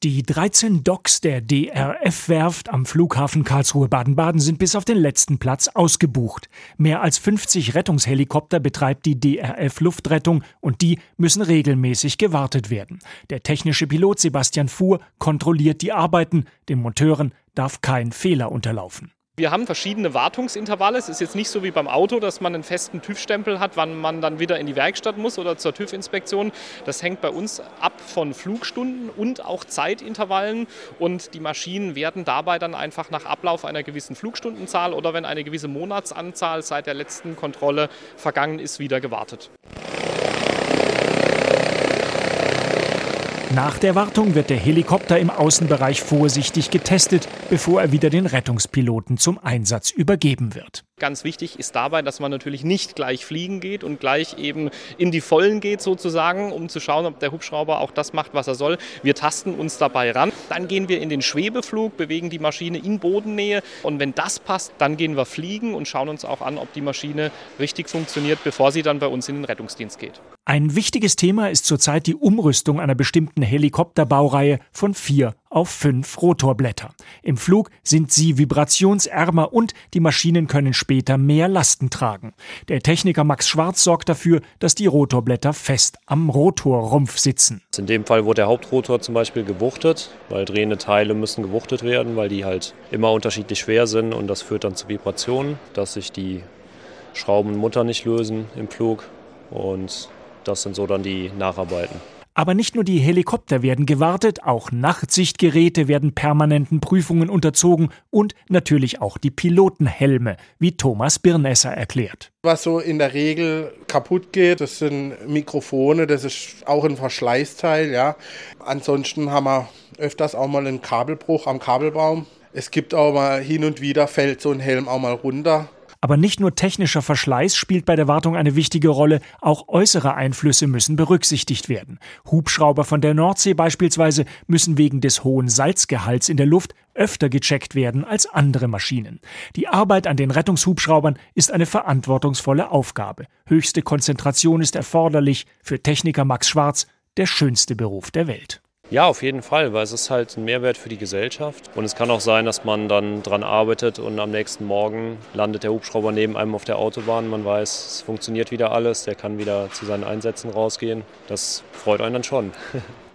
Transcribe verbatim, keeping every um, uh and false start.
Die dreizehn Docks der D R F-Werft am Flughafen Karlsruhe-Baden-Baden sind bis auf den letzten Platz ausgebucht. Mehr als fünfzig Rettungshelikopter betreibt die D R F-Luftrettung und die müssen regelmäßig gewartet werden. Der technische Pilot Sebastian Fuhr kontrolliert die Arbeiten, den Monteuren darf kein Fehler unterlaufen. Wir haben verschiedene Wartungsintervalle. Es ist jetzt nicht so wie beim Auto, dass man einen festen TÜV-Stempel hat, wann man dann wieder in die Werkstatt muss oder zur TÜV-Inspektion. Das hängt bei uns ab von Flugstunden und auch Zeitintervallen. Und die Maschinen werden dabei dann einfach nach Ablauf einer gewissen Flugstundenzahl oder wenn eine gewisse Monatsanzahl seit der letzten Kontrolle vergangen ist, wieder gewartet. Nach der Wartung wird der Helikopter im Außenbereich vorsichtig getestet, bevor er wieder den Rettungspiloten zum Einsatz übergeben wird. Ganz wichtig ist dabei, dass man natürlich nicht gleich fliegen geht und gleich eben in die Vollen geht sozusagen, um zu schauen, ob der Hubschrauber auch das macht, was er soll. Wir tasten uns dabei ran. Dann gehen wir in den Schwebeflug, bewegen die Maschine in Bodennähe und wenn das passt, dann gehen wir fliegen und schauen uns auch an, ob die Maschine richtig funktioniert, bevor sie dann bei uns in den Rettungsdienst geht. Ein wichtiges Thema ist zurzeit die Umrüstung einer bestimmten Helikopterbaureihe von vier auf fünf Rotorblätter. Im Flug sind sie vibrationsärmer und die Maschinen können später mehr Lasten tragen. Der Techniker Max Schwarz sorgt dafür, dass die Rotorblätter fest am Rotorrumpf sitzen. In dem Fall wurde der Hauptrotor zum Beispiel gewuchtet, weil drehende Teile müssen gewuchtet werden, weil die halt immer unterschiedlich schwer sind und das führt dann zu Vibrationen, dass sich die Schrauben und Mutter nicht lösen im Flug und das sind so dann die Nacharbeiten. Aber nicht nur die Helikopter werden gewartet, auch Nachtsichtgeräte werden permanenten Prüfungen unterzogen und natürlich auch die Pilotenhelme, wie Thomas Birnesser erklärt. Was so in der Regel kaputt geht, das sind Mikrofone, das ist auch ein Verschleißteil. Ja. Ansonsten haben wir öfters auch mal einen Kabelbruch am Kabelbaum. Es gibt auch mal hin und wieder, fällt so ein Helm auch mal runter. Aber nicht nur technischer Verschleiß spielt bei der Wartung eine wichtige Rolle, auch äußere Einflüsse müssen berücksichtigt werden. Hubschrauber von der Nordsee beispielsweise müssen wegen des hohen Salzgehalts in der Luft öfter gecheckt werden als andere Maschinen. Die Arbeit an den Rettungshubschraubern ist eine verantwortungsvolle Aufgabe. Höchste Konzentration ist erforderlich, für Techniker Max Schwarz der schönste Beruf der Welt. Ja, auf jeden Fall, weil es ist halt ein Mehrwert für die Gesellschaft. Und es kann auch sein, dass man dann dran arbeitet und am nächsten Morgen landet der Hubschrauber neben einem auf der Autobahn. Man weiß, es funktioniert wieder alles, der kann wieder zu seinen Einsätzen rausgehen. Das freut einen dann schon.